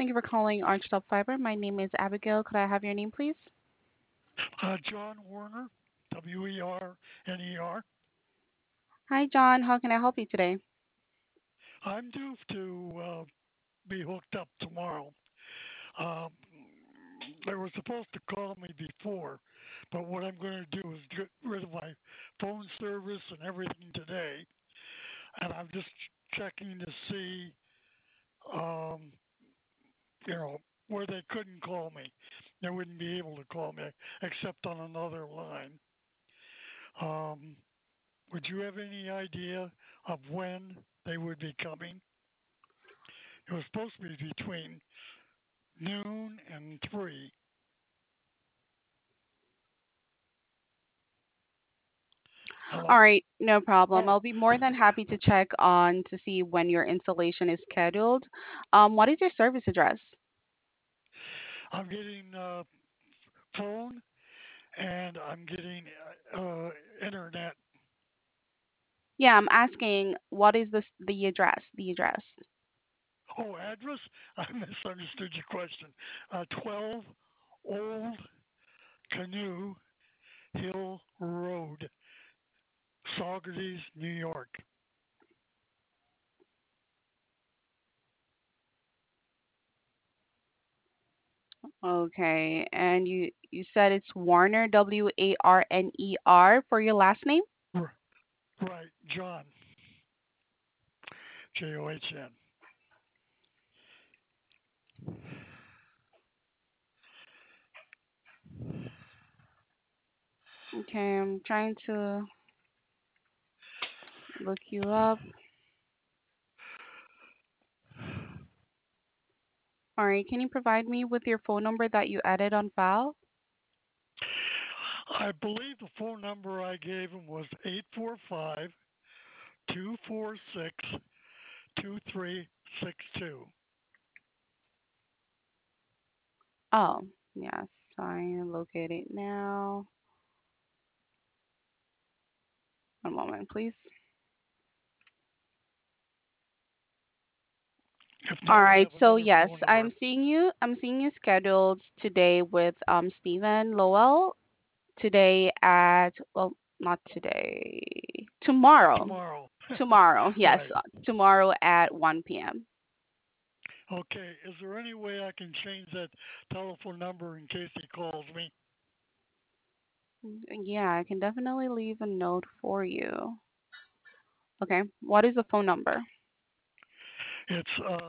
Thank you for calling Archtop Fiber. My name is Abigail. Could I have your name, please? John Werner, Werner. Hi, John. How can I help you today? I'm due to be hooked up tomorrow. Um, they were supposed to call me before, but what I'm going to do is get rid of my phone service and everything today, and I'm just checking to see, um, you know, where they couldn't call me. They wouldn't be able to call me except on another line. Um, would you have any idea of when they would be coming? It was supposed to be between noon and 3. All Hello? right, no problem. Oh, I'll be more than happy to check on to see when your installation is scheduled. What is your service address? I'm getting phone and I'm getting internet. Yeah, I'm asking what is the address? The address. Oh, address? I misunderstood your question. 12 Old Canoe Hill Road, Saugerties, New York. Okay, and you said it's Warner, Warner for your last name? Right, John, John. Okay, I'm trying to look you up. All right, can you provide me with your phone number that you added on file? I believe the phone number I gave him was 845-246-2362. Oh, yes, I locate it now. One moment, please. If All not, I right, have so another yes, phone number. I'm seeing you scheduled today with Stephen Lowell today at, well, not today. Tomorrow. Tomorrow. Tomorrow. Yes, Right. tomorrow at 1 p.m. Okay. Is there any way I can change that telephone number in case he calls me? Yeah, I can definitely leave a note for you. Okay, what is the phone number? It's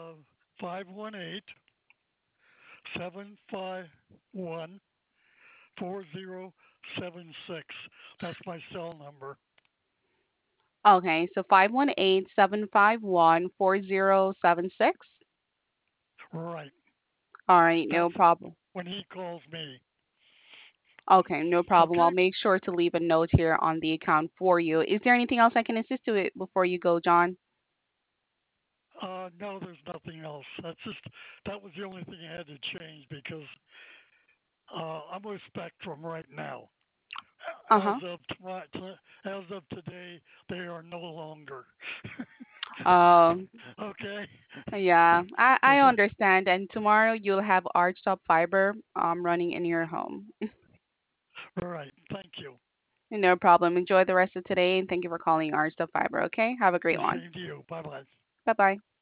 518-751-4076. That's my cell number. Okay, so 518-751-4076. Right. All right, That's no problem. when he calls me. Okay, no problem. I'll Okay. make sure to leave a note here on the account for you. Is there anything else I can assist you with before you go, John? No, there's nothing else. That was the only thing I had to change because I'm with Spectrum right now. As Uh-huh. of as of today, they are no longer. Um, Okay. yeah, I understand. And tomorrow you'll have Archtop Fiber running in your home. All right. Thank you. No problem. Enjoy the rest of today, and thank you for calling Archtop Fiber, okay? Have a great The one. same to you. Bye bye. Bye-bye.